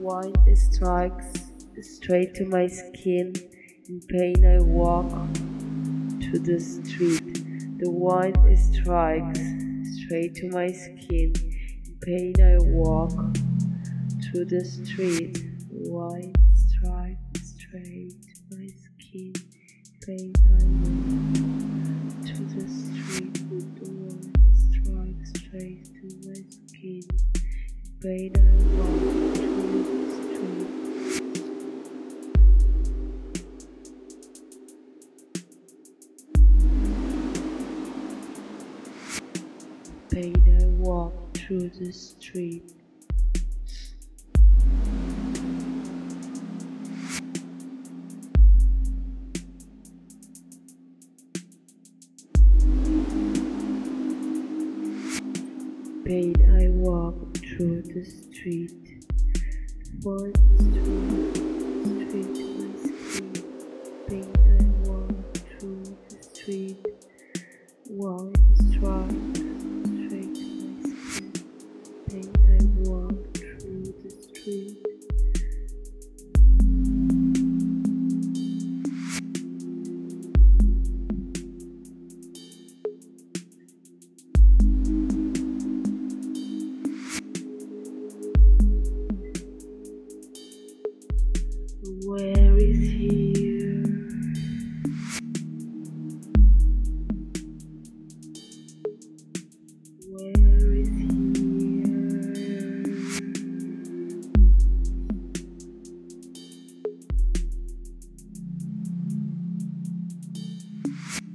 wind strikes straight to my skin. In pain I walk to the street. The wind strikes straight to my skin. In pain I walk to the street. The wind strikes straight to my skin. Pain I walk to the street. The wind strikes straight to my skin. Pain I walk to the street. Pain I walk through the street. Pain I walk through the street. One street to my skin. Pain I walk through the street. One strike straight to my skin. Pain I walk through the street. Where is here? Where is here?